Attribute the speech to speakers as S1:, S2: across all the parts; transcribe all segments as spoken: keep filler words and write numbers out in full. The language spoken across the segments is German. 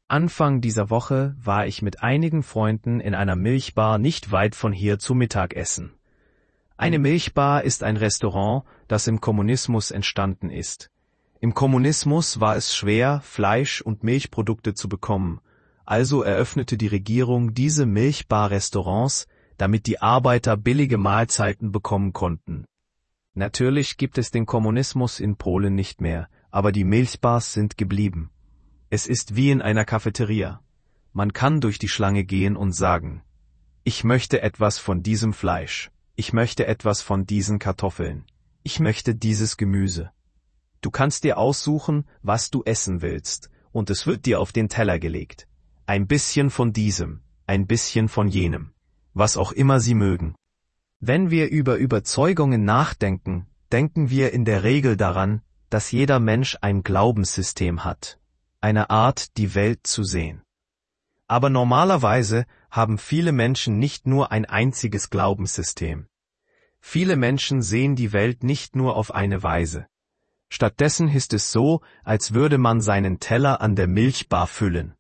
S1: Anfang dieser Woche war ich mit einigen Freunden in einer Milchbar nicht weit von hier zum Mittagessen. Eine Milchbar ist ein Restaurant, das im Kommunismus entstanden ist. Im Kommunismus war es schwer, Fleisch und Milchprodukte zu bekommen, also eröffnete die Regierung diese Milchbar-Restaurants, damit die Arbeiter billige Mahlzeiten bekommen konnten. Natürlich gibt es den Kommunismus in Polen nicht mehr, aber die Milchbars sind geblieben. Es ist wie in einer Cafeteria. Man kann durch die Schlange gehen und sagen, ich möchte etwas von diesem Fleisch, ich möchte etwas von diesen Kartoffeln, ich möchte dieses Gemüse. Du kannst dir aussuchen, was du essen willst, und es wird dir auf den Teller gelegt. Ein bisschen von diesem, ein bisschen von jenem, was auch immer sie mögen. Wenn wir über Überzeugungen nachdenken, denken wir in der Regel daran, dass jeder Mensch ein Glaubenssystem hat. Eine Art, die Welt zu sehen. Aber normalerweise haben viele Menschen nicht nur ein einziges Glaubenssystem. Viele Menschen sehen die Welt nicht nur auf eine Weise. Stattdessen ist es so, als würde man seinen Teller an der Milchbar füllen.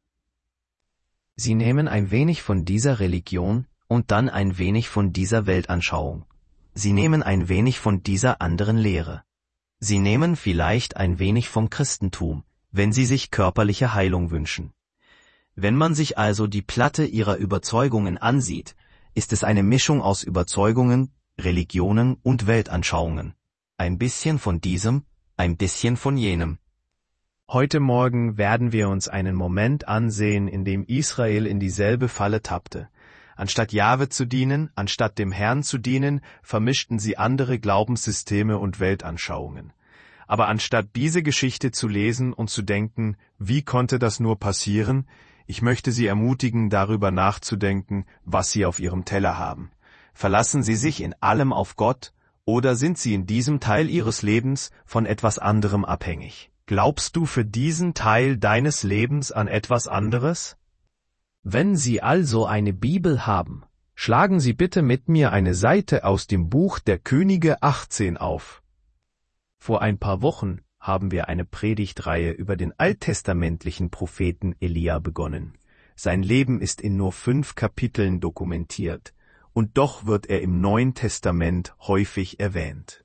S1: Sie nehmen ein wenig von dieser Religion und dann ein wenig von dieser Weltanschauung. Sie nehmen ein wenig von dieser anderen Lehre. Sie nehmen vielleicht ein wenig vom Christentum, wenn sie sich körperliche Heilung wünschen. Wenn man sich also die Platte ihrer Überzeugungen ansieht, ist es eine Mischung aus Überzeugungen, Religionen und Weltanschauungen. Ein bisschen von diesem, ein bisschen von jenem. Heute Morgen werden wir uns einen Moment ansehen, in dem Israel in dieselbe Falle tappte. Anstatt Jahwe zu dienen, anstatt dem Herrn zu dienen, vermischten sie andere Glaubenssysteme und Weltanschauungen. Aber anstatt diese Geschichte zu lesen und zu denken, wie konnte das nur passieren, ich möchte Sie ermutigen, darüber nachzudenken, was Sie auf Ihrem Teller haben. Verlassen Sie sich in allem auf Gott, oder sind Sie in diesem Teil Ihres Lebens von etwas anderem abhängig? Glaubst du für diesen Teil deines Lebens an etwas anderes? Wenn Sie also eine Bibel haben, schlagen Sie bitte mit mir eine Seite aus dem Buch der Könige achtzehn auf. Vor ein paar Wochen haben wir eine Predigtreihe über den alttestamentlichen Propheten Elia begonnen. Sein Leben ist in nur fünf Kapiteln dokumentiert, und doch wird er im Neuen Testament häufig erwähnt.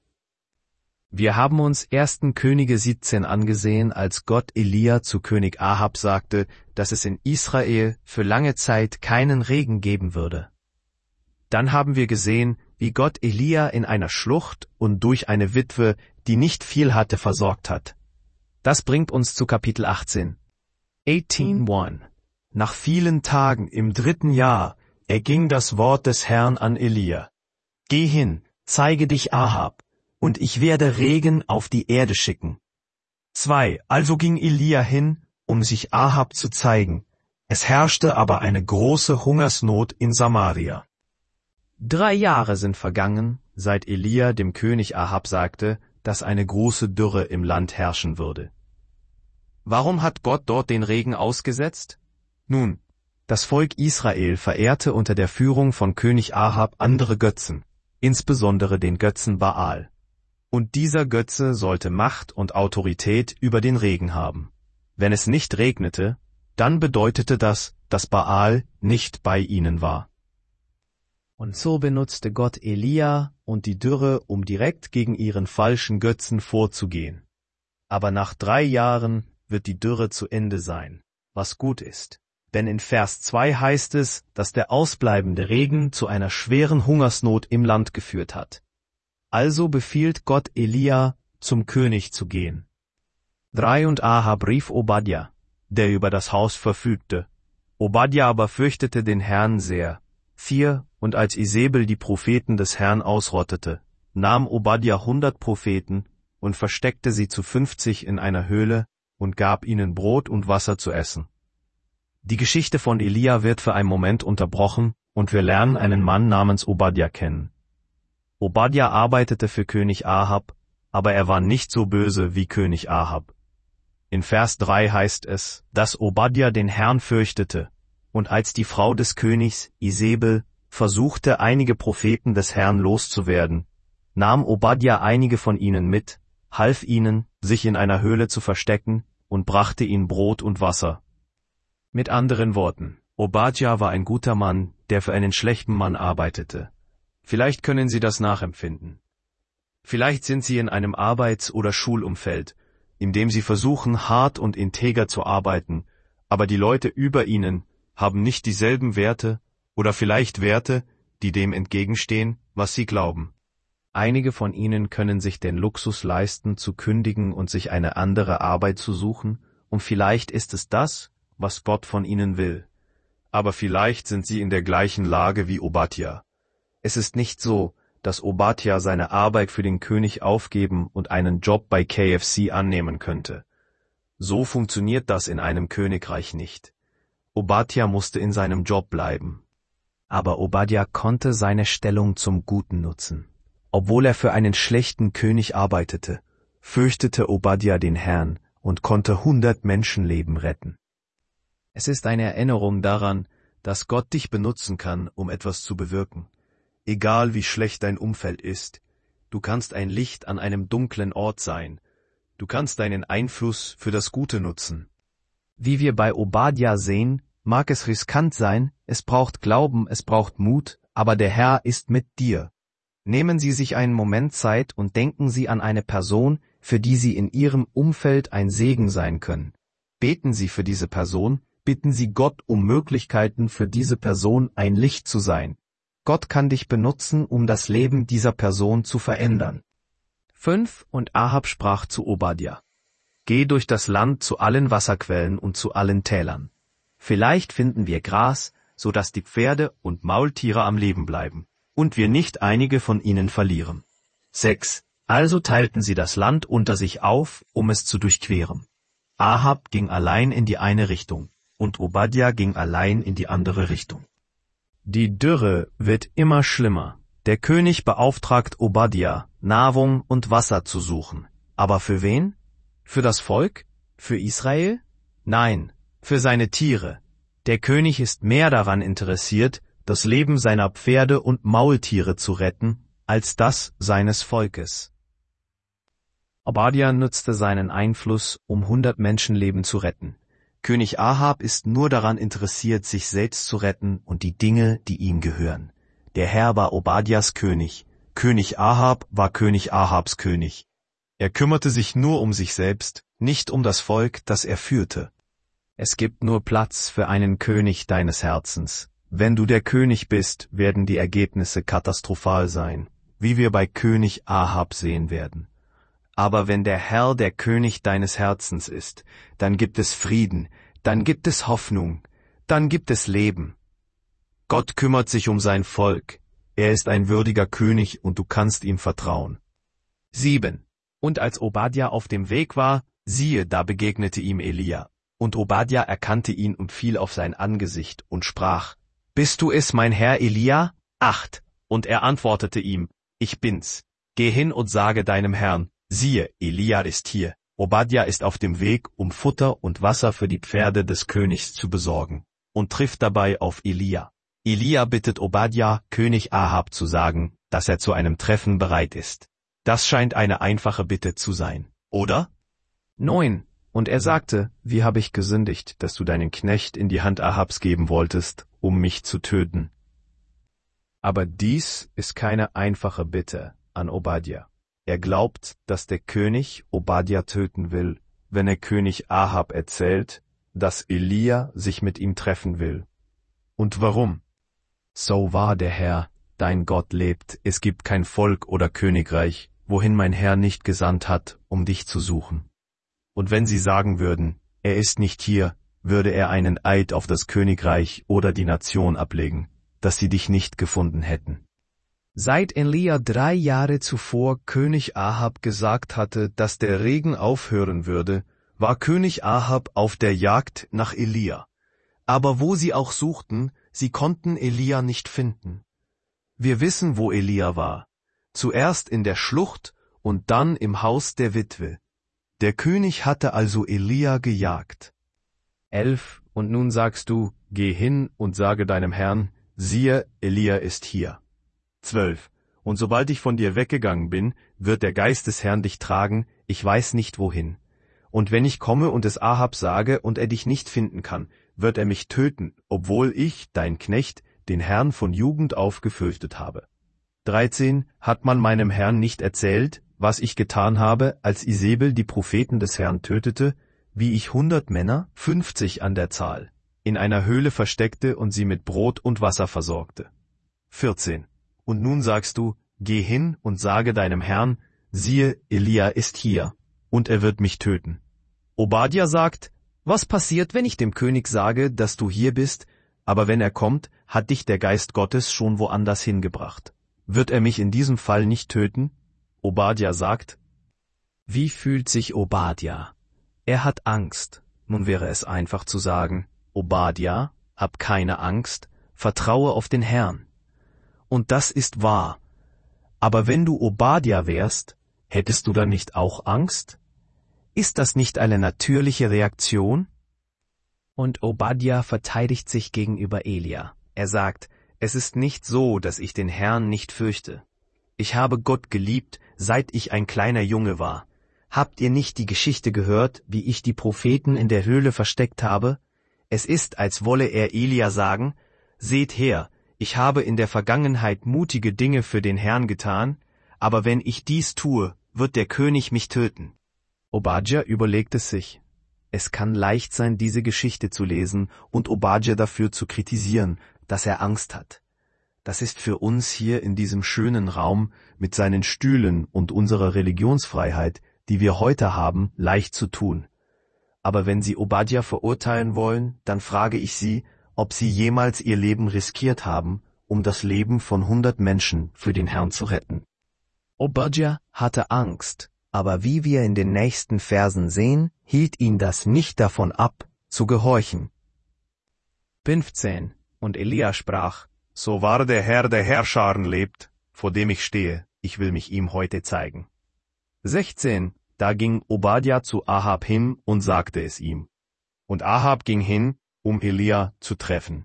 S1: Wir haben uns ersten Könige siebzehn angesehen, als Gott Elia zu König Ahab sagte, dass es in Israel für lange Zeit keinen Regen geben würde. Dann haben wir gesehen, wie Gott Elia in einer Schlucht und durch eine Witwe, die nicht viel hatte, versorgt hat. Das bringt uns zu Kapitel achtzehn. achtzehn eins. Nach vielen Tagen im dritten Jahr erging das Wort des Herrn an Elia. Geh hin, zeige dich Ahab, und ich werde Regen auf die Erde schicken. zwei. Also ging Elia hin, um sich Ahab zu zeigen. Es herrschte aber eine große Hungersnot in Samaria. Drei Jahre sind vergangen, seit Elia dem König Ahab sagte, dass eine große Dürre im Land herrschen würde. Warum hat Gott dort den Regen ausgesetzt? Nun, das Volk Israel verehrte unter der Führung von König Ahab andere Götzen, insbesondere den Götzen Baal. Und dieser Götze sollte Macht und Autorität über den Regen haben. Wenn es nicht regnete, dann bedeutete das, dass Baal nicht bei ihnen war. Und so benutzte Gott Elia und die Dürre, um direkt gegen ihren falschen Götzen vorzugehen. Aber nach drei Jahren wird die Dürre zu Ende sein, was gut ist. Denn in Vers zwei heißt es, dass der ausbleibende Regen zu einer schweren Hungersnot im Land geführt hat. Also befiehlt Gott Elia, zum König zu gehen. drei Und Ahab rief Obadja, der über das Haus verfügte. Obadja aber fürchtete den Herrn sehr. vier Und als Isebel die Propheten des Herrn ausrottete, nahm Obadja hundert Propheten und versteckte sie zu fünfzig in einer Höhle und gab ihnen Brot und Wasser zu essen. Die Geschichte von Elia wird für einen Moment unterbrochen und wir lernen einen Mann namens Obadja kennen. Obadja arbeitete für König Ahab, aber er war nicht so böse wie König Ahab. In Vers drei heißt es, dass Obadja den Herrn fürchtete, und als die Frau des Königs, Isebel, versuchte, einige Propheten des Herrn loszuwerden, nahm Obadja einige von ihnen mit, half ihnen, sich in einer Höhle zu verstecken, und brachte ihnen Brot und Wasser. Mit anderen Worten, Obadja war ein guter Mann, der für einen schlechten Mann arbeitete. Vielleicht können Sie das nachempfinden. Vielleicht sind Sie in einem Arbeits- oder Schulumfeld, in dem Sie versuchen, hart und integer zu arbeiten, aber die Leute über Ihnen haben nicht dieselben Werte oder vielleicht Werte, die dem entgegenstehen, was Sie glauben. Einige von Ihnen können sich den Luxus leisten, zu kündigen und sich eine andere Arbeit zu suchen, und vielleicht ist es das, was Gott von Ihnen will. Aber vielleicht sind Sie in der gleichen Lage wie Obadja. Es ist nicht so, dass Obadja seine Arbeit für den König aufgeben und einen Job bei K F C annehmen könnte. So funktioniert das in einem Königreich nicht. Obadja musste in seinem Job bleiben. Aber Obadja konnte seine Stellung zum Guten nutzen. Obwohl er für einen schlechten König arbeitete, fürchtete Obadja den Herrn und konnte hundert Menschenleben retten. Es ist eine Erinnerung daran, dass Gott dich benutzen kann, um etwas zu bewirken. Egal wie schlecht dein Umfeld ist, du kannst ein Licht an einem dunklen Ort sein. Du kannst deinen Einfluss für das Gute nutzen. Wie wir bei Obadja sehen, mag es riskant sein, es braucht Glauben, es braucht Mut, aber der Herr ist mit dir. Nehmen Sie sich einen Moment Zeit und denken Sie an eine Person, für die Sie in Ihrem Umfeld ein Segen sein können. Beten Sie für diese Person, bitten Sie Gott um Möglichkeiten, für diese Person ein Licht zu sein. Gott kann dich benutzen, um das Leben dieser Person zu verändern. fünf Und Ahab sprach zu Obadja: Geh durch das Land zu allen Wasserquellen und zu allen Tälern. Vielleicht finden wir Gras, so dass die Pferde und Maultiere am Leben bleiben, und wir nicht einige von ihnen verlieren. sechs Also teilten sie das Land unter sich auf, um es zu durchqueren. Ahab ging allein in die eine Richtung, und Obadja ging allein in die andere Richtung. Die Dürre wird immer schlimmer. Der König beauftragt Obadja, Nahrung und Wasser zu suchen. Aber für wen? Für das Volk? Für Israel? Nein, für seine Tiere. Der König ist mehr daran interessiert, das Leben seiner Pferde und Maultiere zu retten, als das seines Volkes. Obadja nutzte seinen Einfluss, um hundert Menschenleben zu retten. König Ahab ist nur daran interessiert, sich selbst zu retten und die Dinge, die ihm gehören. Der Herr war Obadjas König. König Ahab war König Ahabs König. Er kümmerte sich nur um sich selbst, nicht um das Volk, das er führte. Es gibt nur Platz für einen König deines Herzens. Wenn du der König bist, werden die Ergebnisse katastrophal sein, wie wir bei König Ahab sehen werden. Aber wenn der Herr der König deines Herzens ist, dann gibt es Frieden, dann gibt es Hoffnung, dann gibt es Leben. Gott kümmert sich um sein Volk. Er ist ein würdiger König und du kannst ihm vertrauen. sieben Und als Obadja auf dem Weg war, siehe, da begegnete ihm Elia. Und Obadja erkannte ihn und fiel auf sein Angesicht und sprach: Bist du es, mein Herr Elia? acht Und er antwortete ihm: Ich bin's. Geh hin und sage deinem Herrn: Siehe, Elia ist hier. Obadja ist auf dem Weg, um Futter und Wasser für die Pferde des Königs zu besorgen, und trifft dabei auf Elia. Elia bittet Obadja, König Ahab zu sagen, dass er zu einem Treffen bereit ist. Das scheint eine einfache Bitte zu sein, oder? neun Und er sagte: Wie habe ich gesündigt, dass du deinen Knecht in die Hand Ahabs geben wolltest, um mich zu töten? Aber dies ist keine einfache Bitte an Obadja. Er glaubt, dass der König Obadja töten will, wenn er König Ahab erzählt, dass Elia sich mit ihm treffen will. Und warum? So wahr der Herr, dein Gott lebt, es gibt kein Volk oder Königreich, wohin mein Herr nicht gesandt hat, um dich zu suchen. Und wenn sie sagen würden, er ist nicht hier, würde er einen Eid auf das Königreich oder die Nation ablegen, dass sie dich nicht gefunden hätten. Seit Elia drei Jahre zuvor König Ahab gesagt hatte, dass der Regen aufhören würde, war König Ahab auf der Jagd nach Elia. Aber wo sie auch suchten, sie konnten Elia nicht finden. Wir wissen, wo Elia war. Zuerst in der Schlucht und dann im Haus der Witwe. Der König hatte also Elia gejagt. elf Und nun sagst du: Geh hin und sage deinem Herrn: Siehe, Elia ist hier. zwölf Und sobald ich von dir weggegangen bin, wird der Geist des Herrn dich tragen, ich weiß nicht wohin. Und wenn ich komme und es Ahab sage und er dich nicht finden kann, wird er mich töten, obwohl ich, dein Knecht, den Herrn von Jugend auf gefürchtet habe. dreizehn Hat man meinem Herrn nicht erzählt, was ich getan habe, als Isebel die Propheten des Herrn tötete, wie ich hundert Männer, fünfzig an der Zahl, in einer Höhle versteckte und sie mit Brot und Wasser versorgte. vierzehn Und nun sagst du, geh hin und sage deinem Herrn, siehe, Elia ist hier, und er wird mich töten. Obadja sagt, was passiert, wenn ich dem König sage, dass du hier bist, aber wenn er kommt, hat dich der Geist Gottes schon woanders hingebracht. Wird er mich in diesem Fall nicht töten? Obadja sagt, wie fühlt sich Obadja? Er hat Angst. Nun wäre es einfach zu sagen, Obadja, hab keine Angst, vertraue auf den Herrn. Und das ist wahr. Aber wenn du Obadja wärst, hättest du dann nicht auch Angst? Ist das nicht eine natürliche Reaktion? Und Obadja verteidigt sich gegenüber Elia. Er sagt, es ist nicht so, dass ich den Herrn nicht fürchte. Ich habe Gott geliebt, seit ich ein kleiner Junge war. Habt ihr nicht die Geschichte gehört, wie ich die Propheten in der Höhle versteckt habe? Es ist, als wolle er Elia sagen, seht her, ich habe in der Vergangenheit mutige Dinge für den Herrn getan, aber wenn ich dies tue, wird der König mich töten. Obadja überlegt es sich. Es kann leicht sein, diese Geschichte zu lesen und Obadja dafür zu kritisieren, dass er Angst hat. Das ist für uns hier in diesem schönen Raum mit seinen Stühlen und unserer Religionsfreiheit, die wir heute haben, leicht zu tun. Aber wenn Sie Obadja verurteilen wollen, dann frage ich Sie, ob Sie jemals Ihr Leben riskiert haben, um das Leben von hundert Menschen für den Herrn zu retten. Obadja hatte Angst, aber wie wir in den nächsten Versen sehen, hielt ihn das nicht davon ab, zu gehorchen. fünfzehn Und Elia sprach, so wahr der Herr der Herrscharen lebt, vor dem ich stehe, ich will mich ihm heute zeigen. sechzehn Da ging Obadja zu Ahab hin und sagte es ihm. Und Ahab ging hin, um Elia zu treffen.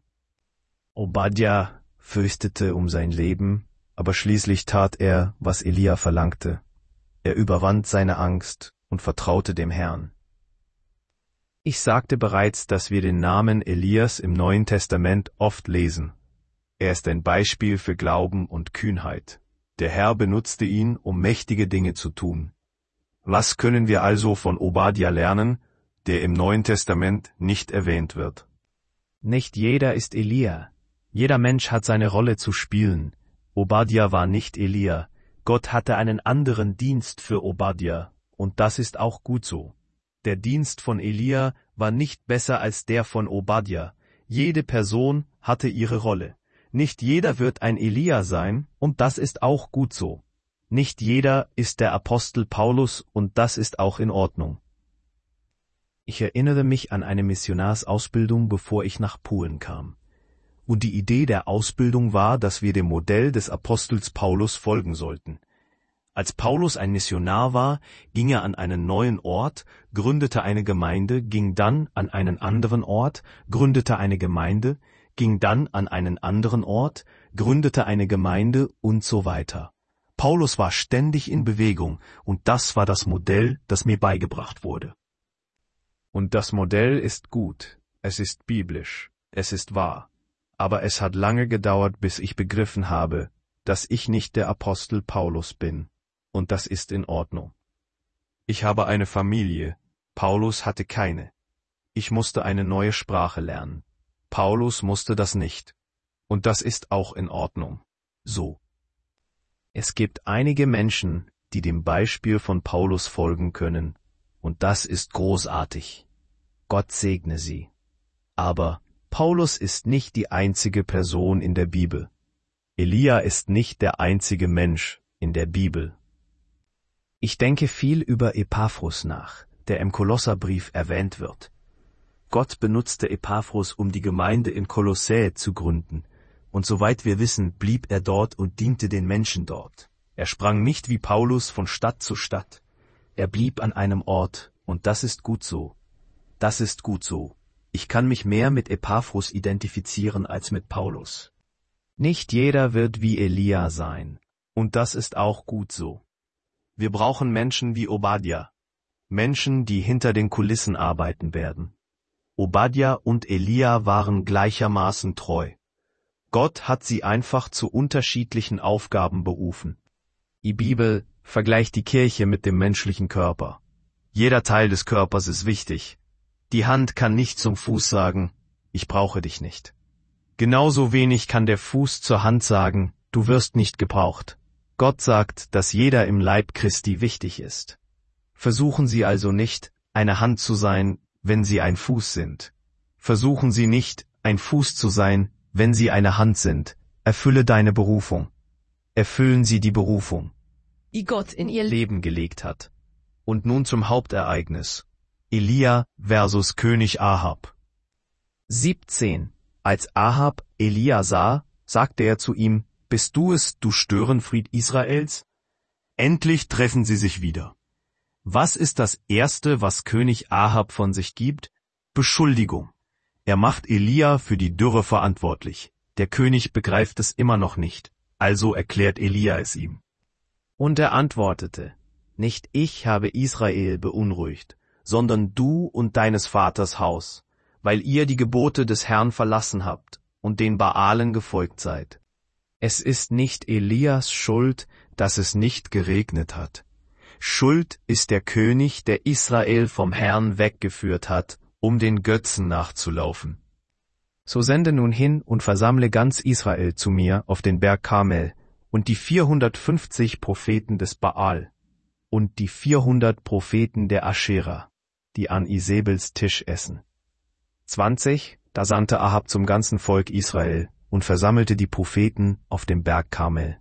S1: Obadja fürchtete um sein Leben, aber schließlich tat er, was Elia verlangte. Er überwand seine Angst und vertraute dem Herrn. Ich sagte bereits, dass wir den Namen Elias im Neuen Testament oft lesen. Er ist ein Beispiel für Glauben und Kühnheit. Der Herr benutzte ihn, um mächtige Dinge zu tun. Was können wir also von Obadja lernen, der im Neuen Testament nicht erwähnt wird? Nicht jeder ist Elia. Jeder Mensch hat seine Rolle zu spielen. Obadja war nicht Elia. Gott hatte einen anderen Dienst für Obadja, und das ist auch gut so. Der Dienst von Elia war nicht besser als der von Obadja. Jede Person hatte ihre Rolle. Nicht jeder wird ein Elia sein, und das ist auch gut so. Nicht jeder ist der Apostel Paulus, und das ist auch in Ordnung. Ich erinnere mich an eine Missionarsausbildung, bevor ich nach Polen kam. Und die Idee der Ausbildung war, dass wir dem Modell des Apostels Paulus folgen sollten. Als Paulus ein Missionar war, ging er an einen neuen Ort, gründete eine Gemeinde, ging dann an einen anderen Ort, gründete eine Gemeinde, ging dann an einen anderen Ort, gründete eine Gemeinde und so weiter. Paulus war ständig in Bewegung, und das war das Modell, das mir beigebracht wurde. Und das Modell ist gut, es ist biblisch, es ist wahr. Aber es hat lange gedauert, bis ich begriffen habe, dass ich nicht der Apostel Paulus bin, und das ist in Ordnung. Ich habe eine Familie, Paulus hatte keine. Ich musste eine neue Sprache lernen. Paulus musste das nicht. Und das ist auch in Ordnung. So. Es gibt einige Menschen, die dem Beispiel von Paulus folgen können, und das ist großartig. Gott segne sie. Aber Paulus ist nicht die einzige Person in der Bibel. Elia ist nicht der einzige Mensch in der Bibel. Ich denke viel über Epaphras nach, der im Kolosserbrief erwähnt wird. Gott benutzte Epaphras, um die Gemeinde in Kolossä zu gründen, und soweit wir wissen, blieb er dort und diente den Menschen dort. Er sprang nicht wie Paulus von Stadt zu Stadt. Er blieb an einem Ort, und das ist gut so. Das ist gut so. Ich kann mich mehr mit Epaphras identifizieren als mit Paulus. Nicht jeder wird wie Elia sein, und das ist auch gut so. Wir brauchen Menschen wie Obadja, Menschen, die hinter den Kulissen arbeiten werden. Obadja und Elia waren gleichermaßen treu. Gott hat sie einfach zu unterschiedlichen Aufgaben berufen. Die Bibel vergleicht die Kirche mit dem menschlichen Körper. Jeder Teil des Körpers ist wichtig. Die Hand kann nicht zum Fuß sagen, ich brauche dich nicht. Genauso wenig kann der Fuß zur Hand sagen, du wirst nicht gebraucht. Gott sagt, dass jeder im Leib Christi wichtig ist. Versuchen Sie also nicht, eine Hand zu sein, wenn Sie ein Fuß sind. Versuchen Sie nicht, ein Fuß zu sein, wenn Sie eine Hand sind. Erfülle deine Berufung. Erfüllen Sie die Berufung, die Gott in Ihr Leben gelegt hat. Und nun zum Hauptereignis. Elia versus König Ahab. siebzehn. Als Ahab Elia sah, sagte er zu ihm, bist du es, du Störenfried Israels? Endlich treffen sie sich wieder. Was ist das Erste, was König Ahab von sich gibt? Beschuldigung. Er macht Elia für die Dürre verantwortlich. Der König begreift es immer noch nicht, also erklärt Elia es ihm. Und er antwortete, nicht ich habe Israel beunruhigt, sondern du und deines Vaters Haus, weil ihr die Gebote des Herrn verlassen habt und den Baalen gefolgt seid. Es ist nicht Elias Schuld, dass es nicht geregnet hat. Schuld ist der König, der Israel vom Herrn weggeführt hat, um den Götzen nachzulaufen. So sende nun hin und versammle ganz Israel zu mir auf den Berg Karmel und die vierhundertfünfzig Propheten des Baal und die vierhundert Propheten der Aschera, die an Isebels Tisch essen. zwanzig. Da sandte Ahab zum ganzen Volk Israel und versammelte die Propheten auf dem Berg Karmel.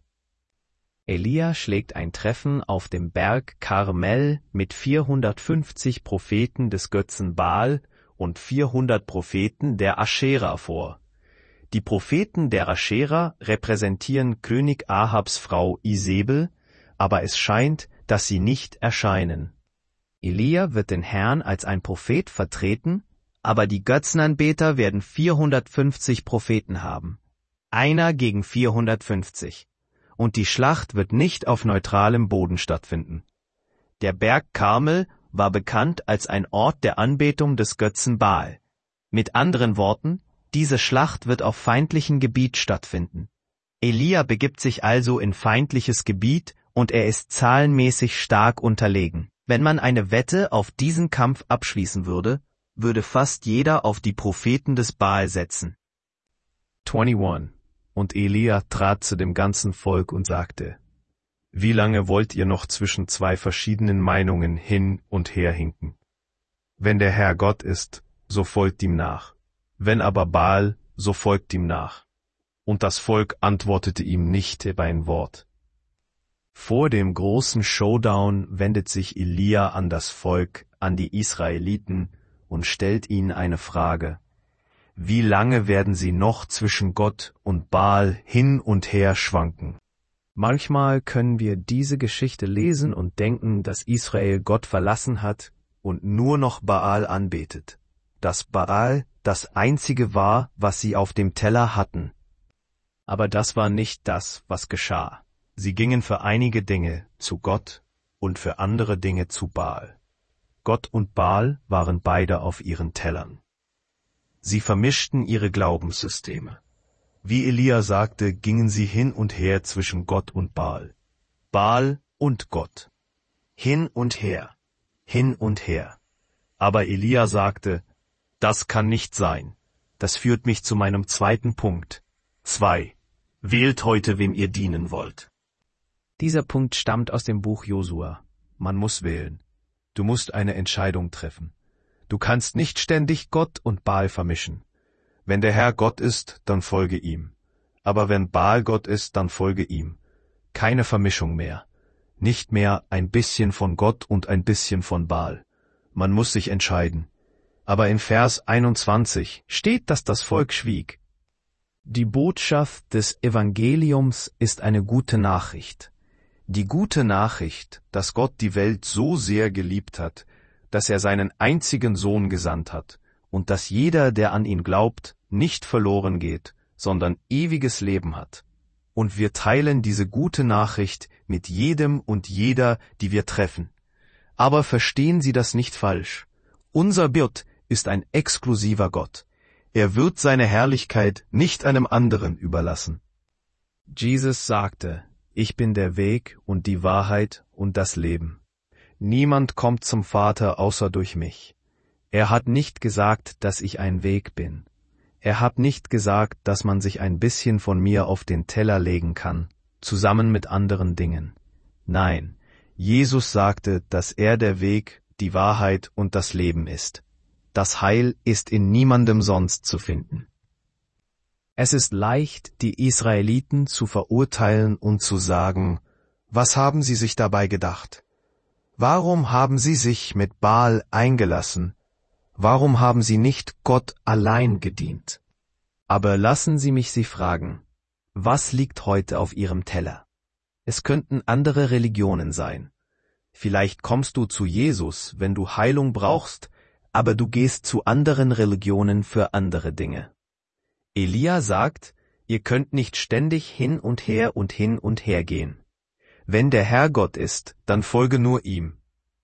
S1: Elia schlägt ein Treffen auf dem Berg Karmel mit vierhundertfünfzig Propheten des Götzen Baal und vierhundert Propheten der Aschera vor. Die Propheten der Aschera repräsentieren König Ahabs Frau Isebel, aber es scheint, dass sie nicht erscheinen. Elia wird den Herrn als ein Prophet vertreten, aber die Götzenanbeter werden vierhundertfünfzig Propheten haben. Einer gegen vierhundertfünfzig. Und die Schlacht wird nicht auf neutralem Boden stattfinden. Der Berg Karmel war bekannt als ein Ort der Anbetung des Götzen Baal. Mit anderen Worten, diese Schlacht wird auf feindlichem Gebiet stattfinden. Elia begibt sich also in feindliches Gebiet und er ist zahlenmäßig stark unterlegen. Wenn man eine Wette auf diesen Kampf abschließen würde, würde fast jeder auf die Propheten des Baal setzen. einundzwanzig. Und Elia trat zu dem ganzen Volk und sagte, wie lange wollt ihr noch zwischen zwei verschiedenen Meinungen hin und her hinken? Wenn der Herr Gott ist, so folgt ihm nach. Wenn aber Baal, so folgt ihm nach. Und das Volk antwortete ihm nicht ein Wort. Vor dem großen Showdown wendet sich Elia an das Volk, an die Israeliten, und stellt ihnen eine Frage. Wie lange werden sie noch zwischen Gott und Baal hin und her schwanken? Manchmal können wir diese Geschichte lesen und denken, dass Israel Gott verlassen hat und nur noch Baal anbetet. Dass Baal das Einzige war, was sie auf dem Teller hatten. Aber das war nicht das, was geschah. Sie gingen für einige Dinge zu Gott und für andere Dinge zu Baal. Gott und Baal waren beide auf ihren Tellern. Sie vermischten ihre Glaubenssysteme. Wie Elia sagte, gingen sie hin und her zwischen Gott und Baal. Baal und Gott. Hin und her, hin und her. Aber Elia sagte, das kann nicht sein. Das führt mich zu meinem zweiten Punkt. Zwei. Wählt heute, wem ihr dienen wollt. Dieser Punkt stammt aus dem Buch Josua. Man muss wählen. Du musst eine Entscheidung treffen. Du kannst nicht ständig Gott und Baal vermischen. Wenn der Herr Gott ist, dann folge ihm. Aber wenn Baal Gott ist, dann folge ihm. Keine Vermischung mehr. Nicht mehr ein bisschen von Gott und ein bisschen von Baal. Man muss sich entscheiden. Aber in Vers einundzwanzig steht, dass das Volk schwieg. Die Botschaft des Evangeliums ist eine gute Nachricht. Die gute Nachricht, dass Gott die Welt so sehr geliebt hat, dass er seinen einzigen Sohn gesandt hat und dass jeder, der an ihn glaubt, nicht verloren geht, sondern ewiges Leben hat. Und wir teilen diese gute Nachricht mit jedem und jeder, die wir treffen. Aber verstehen Sie das nicht falsch. Unser Bild ist ein exklusiver Gott. Er wird seine Herrlichkeit nicht einem anderen überlassen. Jesus sagte, ich bin der Weg und die Wahrheit und das Leben. Niemand kommt zum Vater außer durch mich. Er hat nicht gesagt, dass ich ein Weg bin. Er hat nicht gesagt, dass man sich ein bisschen von mir auf den Teller legen kann, zusammen mit anderen Dingen. Nein, Jesus sagte, dass er der Weg, die Wahrheit und das Leben ist. Das Heil ist in niemandem sonst zu finden. Es ist leicht, die Israeliten zu verurteilen und zu sagen, was haben sie sich dabei gedacht? Warum haben sie sich mit Baal eingelassen? Warum haben sie nicht Gott allein gedient? Aber lassen Sie mich Sie fragen, was liegt heute auf Ihrem Teller? Es könnten andere Religionen sein. Vielleicht kommst du zu Jesus, wenn du Heilung brauchst, aber du gehst zu anderen Religionen für andere Dinge. Elia sagt, ihr könnt nicht ständig hin und her und hin und her gehen. Wenn der Herr Gott ist, dann folge nur ihm.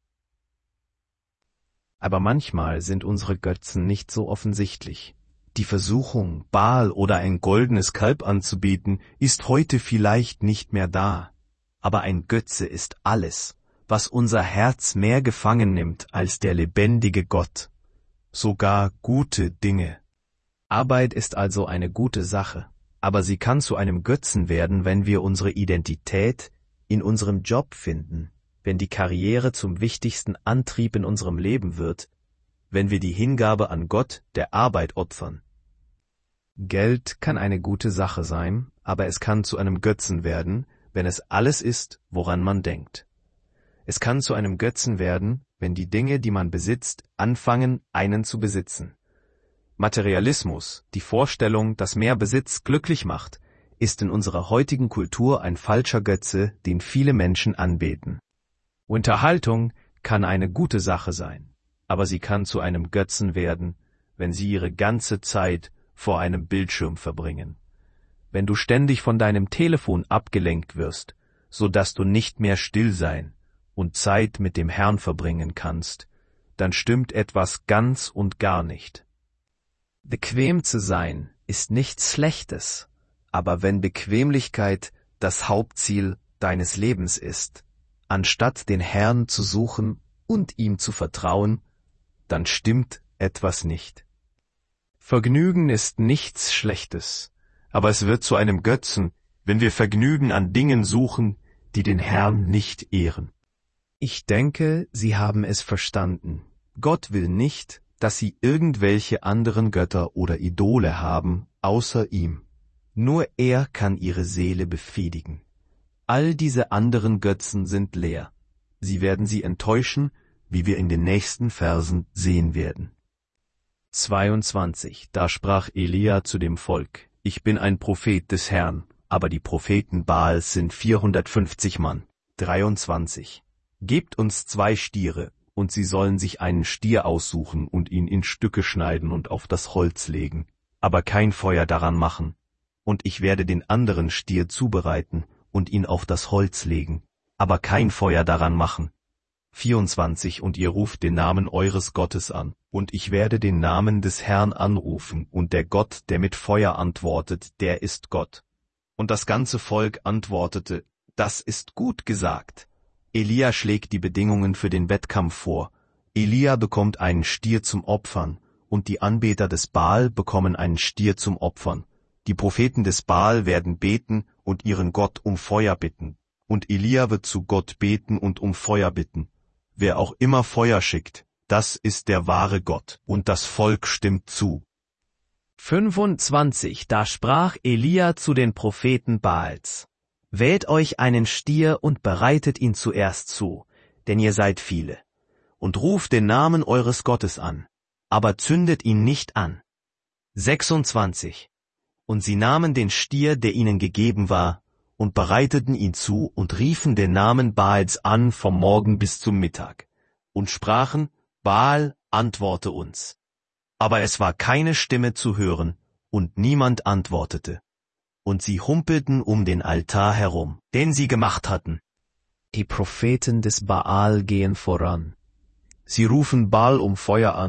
S1: Aber manchmal sind unsere Götzen nicht so offensichtlich. Die Versuchung, Baal oder ein goldenes Kalb anzubieten, ist heute vielleicht nicht mehr da. Aber ein Götze ist alles, was unser Herz mehr gefangen nimmt als der lebendige Gott. Sogar gute Dinge. Arbeit ist also eine gute Sache, aber sie kann zu einem Götzen werden, wenn wir unsere Identität in unserem Job finden, wenn die Karriere zum wichtigsten Antrieb in unserem Leben wird, wenn wir die Hingabe an Gott der Arbeit opfern. Geld kann eine gute Sache sein, aber es kann zu einem Götzen werden, wenn es alles ist, woran man denkt. Es kann zu einem Götzen werden, wenn die Dinge, die man besitzt, anfangen, einen zu besitzen. Materialismus, die Vorstellung, dass mehr Besitz glücklich macht, ist in unserer heutigen Kultur ein falscher Götze, den viele Menschen anbeten. Unterhaltung kann eine gute Sache sein, aber sie kann zu einem Götzen werden, wenn sie ihre ganze Zeit vor einem Bildschirm verbringen. Wenn du ständig von deinem Telefon abgelenkt wirst, so dass du nicht mehr still sein und Zeit mit dem Herrn verbringen kannst, dann stimmt etwas ganz und gar nicht. Bequem zu sein ist nichts Schlechtes, aber wenn Bequemlichkeit das Hauptziel deines Lebens ist, anstatt den Herrn zu suchen und ihm zu vertrauen, dann stimmt etwas nicht. Vergnügen ist nichts Schlechtes, aber es wird zu einem Götzen, wenn wir Vergnügen an Dingen suchen, die den Herrn nicht ehren. Ich denke, Sie haben es verstanden. Gott will nicht, dass Sie irgendwelche anderen Götter oder Idole haben, außer ihm. Nur er kann Ihre Seele befriedigen. All diese anderen Götzen sind leer. Sie werden Sie enttäuschen, wie wir in den nächsten Versen sehen werden. zweiundzwanzig. Da sprach Elia zu dem Volk, ich bin ein Prophet des Herrn, aber die Propheten Baals sind vierhundertfünfzig Mann. dreiundzwanzig. Gebt uns zwei Stiere, und sie sollen sich einen Stier aussuchen und ihn in Stücke schneiden und auf das Holz legen, aber kein Feuer daran machen. Und ich werde den anderen Stier zubereiten und ihn auf das Holz legen, aber kein Feuer daran machen. vierundzwanzig. Und ihr ruft den Namen eures Gottes an, und ich werde den Namen des Herrn anrufen, und der Gott, der mit Feuer antwortet, der ist Gott. Und das ganze Volk antwortete, das ist gut gesagt. Elia schlägt die Bedingungen für den Wettkampf vor. Elia bekommt einen Stier zum Opfern, und die Anbeter des Baal bekommen einen Stier zum Opfern. Die Propheten des Baal werden beten und ihren Gott um Feuer bitten, und Elia wird zu Gott beten und um Feuer bitten. Wer auch immer Feuer schickt, das ist der wahre Gott, und das Volk stimmt zu. fünfundzwanzig. Da sprach Elia zu den Propheten Baals, wählt euch einen Stier und bereitet ihn zuerst zu, denn ihr seid viele, und ruft den Namen eures Gottes an, aber zündet ihn nicht an. sechsundzwanzig. Und sie nahmen den Stier, der ihnen gegeben war, und bereiteten ihn zu und riefen den Namen Baals an vom Morgen bis zum Mittag, und sprachen, Baal, antworte uns. Aber es war keine Stimme zu hören, und niemand antwortete. Und sie humpelten um den Altar herum, den sie gemacht hatten. Die Propheten des Baal gehen voran. Sie rufen Baal um Feuer an,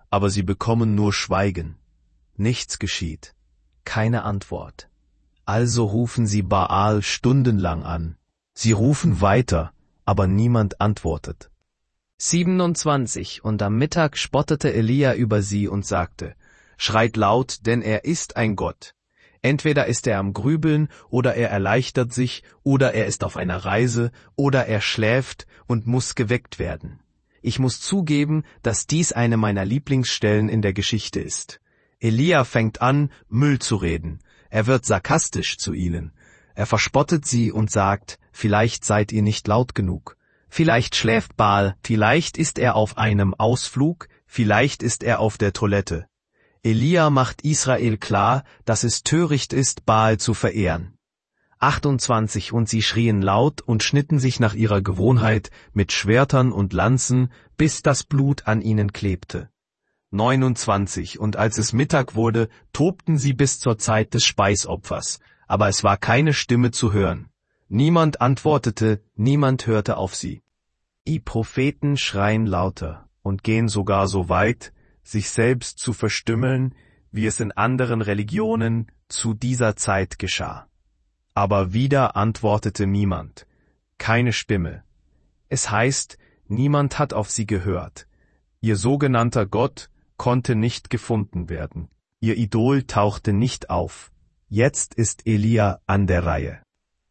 S1: aber sie bekommen nur Schweigen. Nichts geschieht. Keine Antwort. Also rufen sie Baal stundenlang an. Sie rufen weiter, aber niemand antwortet. siebenundzwanzig Und am Mittag spottete Elia über sie und sagte, schreit laut, denn er ist ein Gott. Entweder ist er am Grübeln, oder er erleichtert sich, oder er ist auf einer Reise, oder er schläft und muss geweckt werden. Ich muss zugeben, dass dies eine meiner Lieblingsstellen in der Geschichte ist. Elia fängt an, Müll zu reden. Er wird sarkastisch zu ihnen. Er verspottet sie und sagt, vielleicht seid ihr nicht laut genug. Vielleicht schläft Baal, vielleicht ist er auf einem Ausflug, vielleicht ist er auf der Toilette. Elia macht Israel klar, dass es töricht ist, Baal zu verehren. achtundzwanzig Und sie schrien laut und schnitten sich nach ihrer Gewohnheit mit Schwertern und Lanzen, bis das Blut an ihnen klebte. neunundzwanzig Und als es Mittag wurde, tobten sie bis zur Zeit des Speisopfers, aber es war keine Stimme zu hören. Niemand antwortete, niemand hörte auf sie. Die Propheten schreien lauter und gehen sogar so weit, sich selbst zu verstümmeln, wie es in anderen Religionen zu dieser Zeit geschah. Aber wieder antwortete niemand, keine Stimme. Es heißt, niemand hat auf sie gehört. Ihr sogenannter Gott konnte nicht gefunden werden. Ihr Idol tauchte nicht auf. Jetzt ist Elia an der Reihe.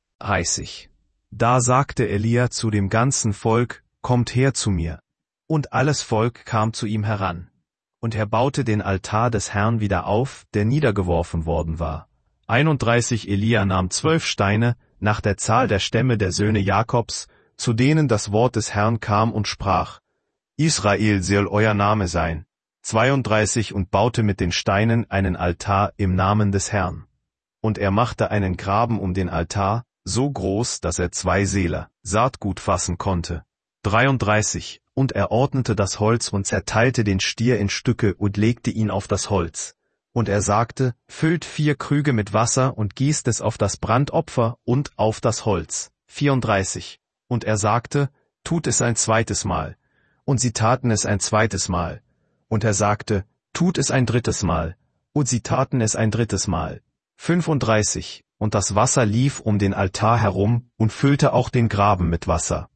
S1: dreißig Da sagte Elia zu dem ganzen Volk, kommt her zu mir. Und alles Volk kam zu ihm heran. Und er baute den Altar des Herrn wieder auf, der niedergeworfen worden war. einunddreißig Elia nahm zwölf Steine, nach der Zahl der Stämme der Söhne Jakobs, zu denen das Wort des Herrn kam und sprach, Israel soll euer Name sein. zweiunddreißig Und baute mit den Steinen einen Altar im Namen des Herrn. Und er machte einen Graben um den Altar, so groß, dass er zwei Seeler Saatgut fassen konnte. dreiunddreißig Und er ordnete das Holz und zerteilte den Stier in Stücke und legte ihn auf das Holz. Und er sagte, füllt vier Krüge mit Wasser und gießt es auf das Brandopfer und auf das Holz. vierunddreißig Und er sagte, tut es ein zweites Mal. Und sie taten es ein zweites Mal. Und er sagte, tut es ein drittes Mal. Und sie taten es ein drittes Mal. fünfunddreißig Und das Wasser lief um den Altar herum und füllte auch den Graben mit Wasser.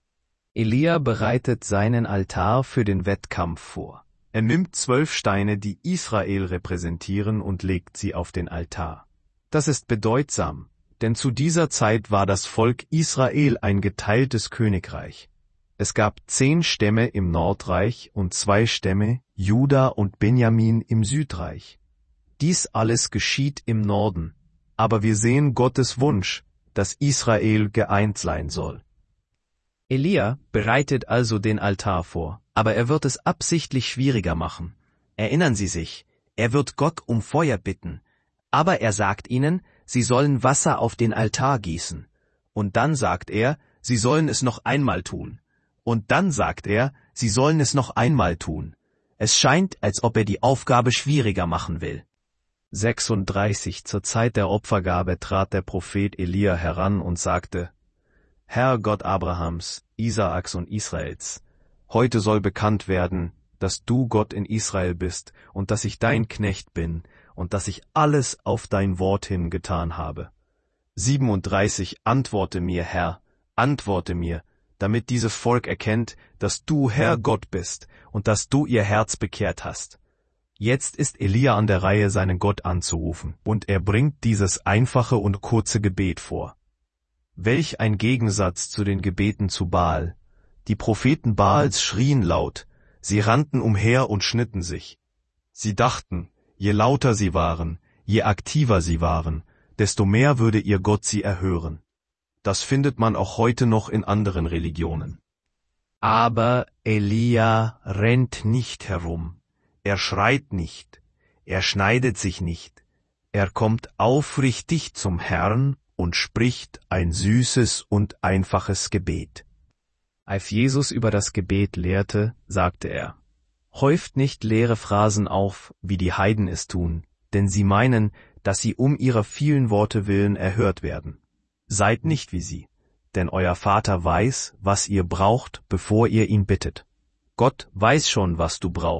S1: Elia bereitet seinen Altar für den Wettkampf vor. Er nimmt zwölf Steine, die Israel repräsentieren, und legt sie auf den Altar. Das ist bedeutsam, denn zu dieser Zeit war das Volk Israel ein geteiltes Königreich. Es gab zehn Stämme im Nordreich und zwei Stämme, Juda und Benjamin, im Südreich. Dies alles geschieht im Norden, aber wir sehen Gottes Wunsch, dass Israel geeint sein soll. Elia bereitet also den Altar vor, aber er wird es absichtlich schwieriger machen. Erinnern Sie sich, er wird Gott um Feuer bitten, aber er sagt ihnen, sie sollen Wasser auf den Altar gießen. Und dann sagt er, sie sollen es noch einmal tun. Und dann sagt er, sie sollen es noch einmal tun. Es scheint, als ob er die Aufgabe schwieriger machen will. sechsunddreißig Zur Zeit der Opfergabe trat der Prophet Elia heran und sagte, Herr Gott Abrahams, Isaaks und Israels, heute soll bekannt werden, dass du Gott in Israel bist und dass ich dein Knecht bin und dass ich alles auf dein Wort hin getan habe. siebenunddreißig Antworte mir, Herr, antworte mir, damit dieses Volk erkennt, dass du Herr Gott bist und dass du ihr Herz bekehrt hast. Jetzt ist Elia an der Reihe, seinen Gott anzurufen, und er bringt dieses einfache und kurze Gebet vor. Welch ein Gegensatz zu den Gebeten zu Baal. Die Propheten Baals schrien laut, sie rannten umher und schnitten sich. Sie dachten, je lauter sie waren, je aktiver sie waren, desto mehr würde ihr Gott sie erhören. Das findet man auch heute noch in anderen Religionen. Aber Elia rennt nicht herum. Er schreit nicht, er schneidet sich nicht, er kommt aufrichtig zum Herrn und spricht ein süßes und einfaches Gebet. Als Jesus über das Gebet lehrte, sagte er, häuft nicht leere Phrasen auf, wie die Heiden es tun, denn sie meinen, dass sie um ihrer vielen Worte willen erhört werden. Seid nicht wie sie, denn euer Vater weiß, was ihr braucht, bevor ihr ihn bittet. Gott weiß schon, was du brauchst,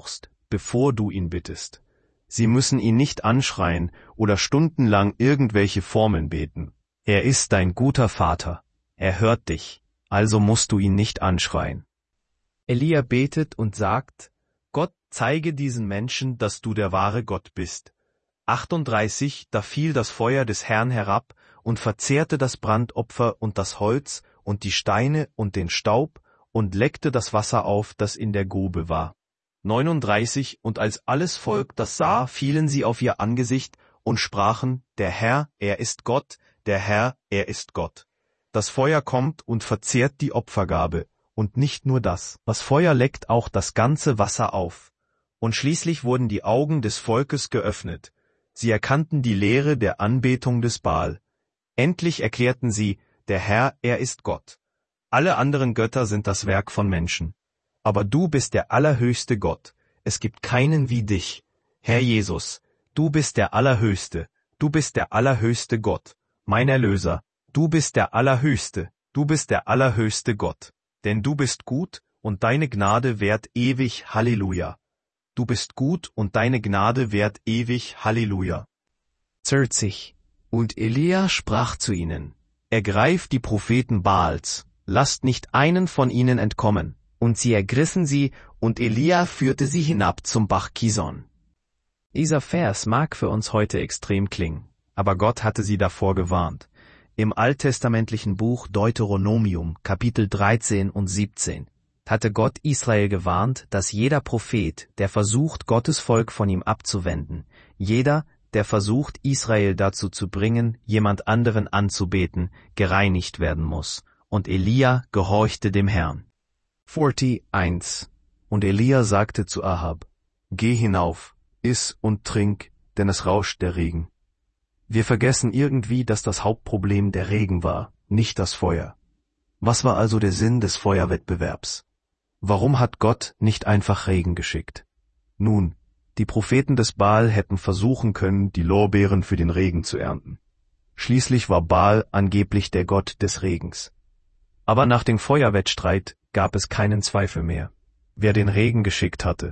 S1: bevor du ihn bittest. Sie müssen ihn nicht anschreien oder stundenlang irgendwelche Formeln beten. Er ist dein guter Vater. Er hört dich, also musst du ihn nicht anschreien. Elia betet und sagt, Gott, zeige diesen Menschen, dass du der wahre Gott bist. achtunddreißig Da fiel das Feuer des Herrn herab und verzehrte das Brandopfer und das Holz und die Steine und den Staub und leckte das Wasser auf, das in der Grube war. neununddreißig Und als alles Volk das sah, fielen sie auf ihr Angesicht und sprachen, der Herr, er ist Gott, der Herr, er ist Gott. Das Feuer kommt und verzehrt die Opfergabe, und nicht nur das, das Feuer leckt auch das ganze Wasser auf. Und schließlich wurden die Augen des Volkes geöffnet. Sie erkannten die Lehre der Anbetung des Baal. Endlich erklärten sie, der Herr, er ist Gott. Alle anderen Götter sind das Werk von Menschen. Aber du bist der allerhöchste Gott. Es gibt keinen wie dich. Herr Jesus, du bist der Allerhöchste. Du bist der allerhöchste Gott. Mein Erlöser, du bist der Allerhöchste. Du bist der allerhöchste Gott. Denn du bist gut und deine Gnade währt ewig. Halleluja. Du bist gut und deine Gnade währt ewig. Halleluja. vierzig Und Elia sprach zu ihnen, ergreift die Propheten Baals, lasst nicht einen von ihnen entkommen. Und sie ergriffen sie, und Elia führte sie hinab zum Bach Kison. Dieser Vers mag für uns heute extrem klingen, aber Gott hatte sie davor gewarnt. Im alttestamentlichen Buch Deuteronomium, Kapitel dreizehn und siebzehn, hatte Gott Israel gewarnt, dass jeder Prophet, der versucht, Gottes Volk von ihm abzuwenden, jeder, der versucht, Israel dazu zu bringen, jemand anderen anzubeten, gereinigt werden muss. Und Elia gehorchte dem Herrn. vierzig Und Elia sagte zu Ahab, geh hinauf, iss und trink, denn es rauscht der Regen. Wir vergessen irgendwie, dass das Hauptproblem der Regen war, nicht das Feuer. Was war also der Sinn des Feuerwettbewerbs? Warum hat Gott nicht einfach Regen geschickt? Nun, die Propheten des Baal hätten versuchen können, die Lorbeeren für den Regen zu ernten. Schließlich war Baal angeblich der Gott des Regens. Aber nach dem Feuerwettstreit gab es keinen Zweifel mehr, wer den Regen geschickt hatte.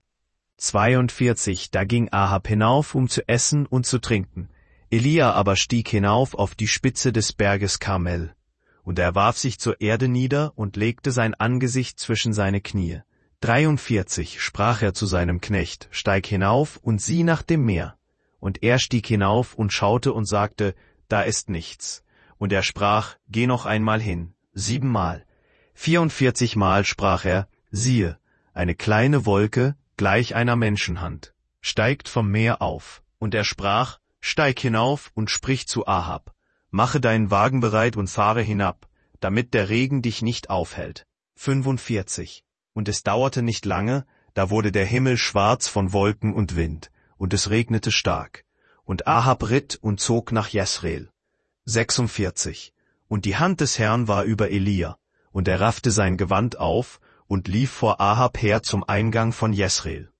S1: zweiundvierzig Da ging Ahab hinauf, um zu essen und zu trinken. Elia aber stieg hinauf auf die Spitze des Berges Karmel. Und er warf sich zur Erde nieder und legte sein Angesicht zwischen seine Knie. dreiundvierzig sprach er zu seinem Knecht, steig hinauf und sieh nach dem Meer. Und er stieg hinauf und schaute und sagte, da ist nichts. Und er sprach, geh noch einmal hin, siebenmal. Vierundvierzig Mal sprach er, siehe, eine kleine Wolke, gleich einer Menschenhand, steigt vom Meer auf. Und er sprach, steig hinauf und sprich zu Ahab, mache deinen Wagen bereit und fahre hinab, damit der Regen dich nicht aufhält. fünfundvierzig Und es dauerte nicht lange, da wurde der Himmel schwarz von Wolken und Wind, und es regnete stark. Und Ahab ritt und zog nach Jesreel. sechsundvierzig Und die Hand des Herrn war über Elia, und er raffte sein Gewand auf und lief vor Ahab her zum Eingang von Jesreel.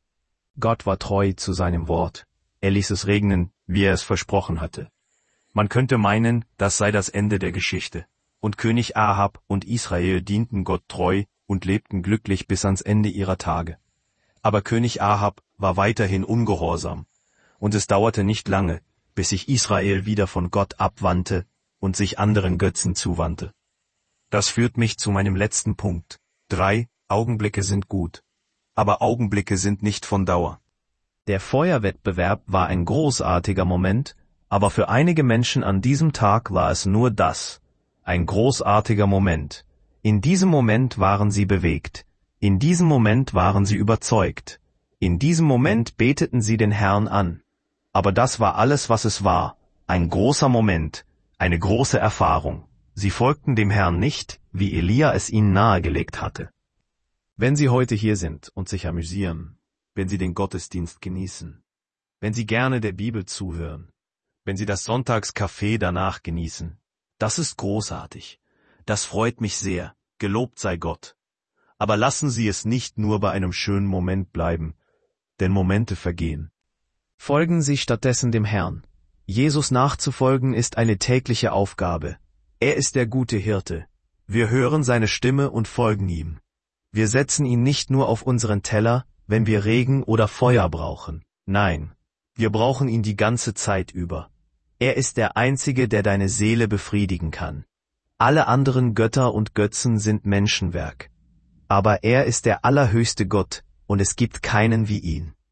S1: Gott war treu zu seinem Wort. Er ließ es regnen, wie er es versprochen hatte. Man könnte meinen, das sei das Ende der Geschichte. Und König Ahab und Israel dienten Gott treu und lebten glücklich bis ans Ende ihrer Tage. Aber König Ahab war weiterhin ungehorsam. Und es dauerte nicht lange, bis sich Israel wieder von Gott abwandte und sich anderen Götzen zuwandte. Das führt mich zu meinem letzten Punkt. Drei Augenblicke sind gut. Aber Augenblicke sind nicht von Dauer. Der Feuerwettbewerb war ein großartiger Moment, aber für einige Menschen an diesem Tag war es nur das. Ein großartiger Moment. In diesem Moment waren sie bewegt. In diesem Moment waren sie überzeugt. In diesem Moment beteten sie den Herrn an. Aber das war alles, was es war. Ein großer Moment. Eine große Erfahrung. Sie folgten dem Herrn nicht, wie Elia es ihnen nahegelegt hatte. Wenn Sie heute hier sind und sich amüsieren, wenn Sie den Gottesdienst genießen, wenn Sie gerne der Bibel zuhören, wenn Sie das Sonntagskaffee danach genießen, das ist großartig. Das freut mich sehr. Gelobt sei Gott. Aber lassen Sie es nicht nur bei einem schönen Moment bleiben, denn Momente vergehen. Folgen Sie stattdessen dem Herrn. Jesus nachzufolgen ist eine tägliche Aufgabe. Er ist der gute Hirte. Wir hören seine Stimme und folgen ihm. Wir setzen ihn nicht nur auf unseren Teller, wenn wir Regen oder Feuer brauchen. Nein, wir brauchen ihn die ganze Zeit über. Er ist der Einzige, der deine Seele befriedigen kann. Alle anderen Götter und Götzen sind Menschenwerk. Aber er ist der allerhöchste Gott, und es gibt keinen wie ihn.